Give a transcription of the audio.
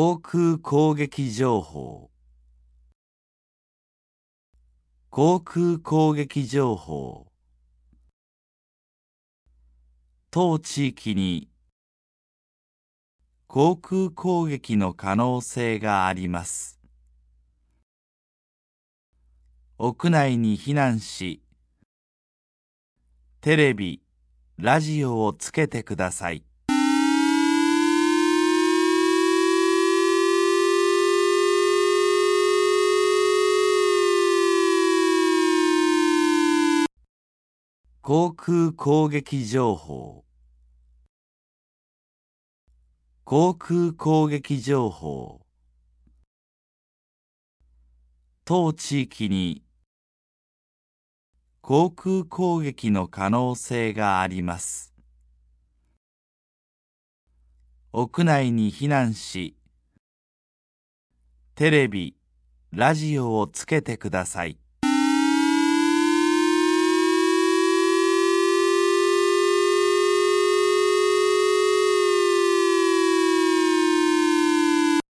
航空攻撃情報。航空攻撃情報。当地域に航空攻撃の可能性があります。屋内に避難し、テレビ、ラジオをつけてください。航空攻撃情報。航空攻撃情報。当地域に航空攻撃の可能性があります。屋内に避難し、テレビ、ラジオをつけてください。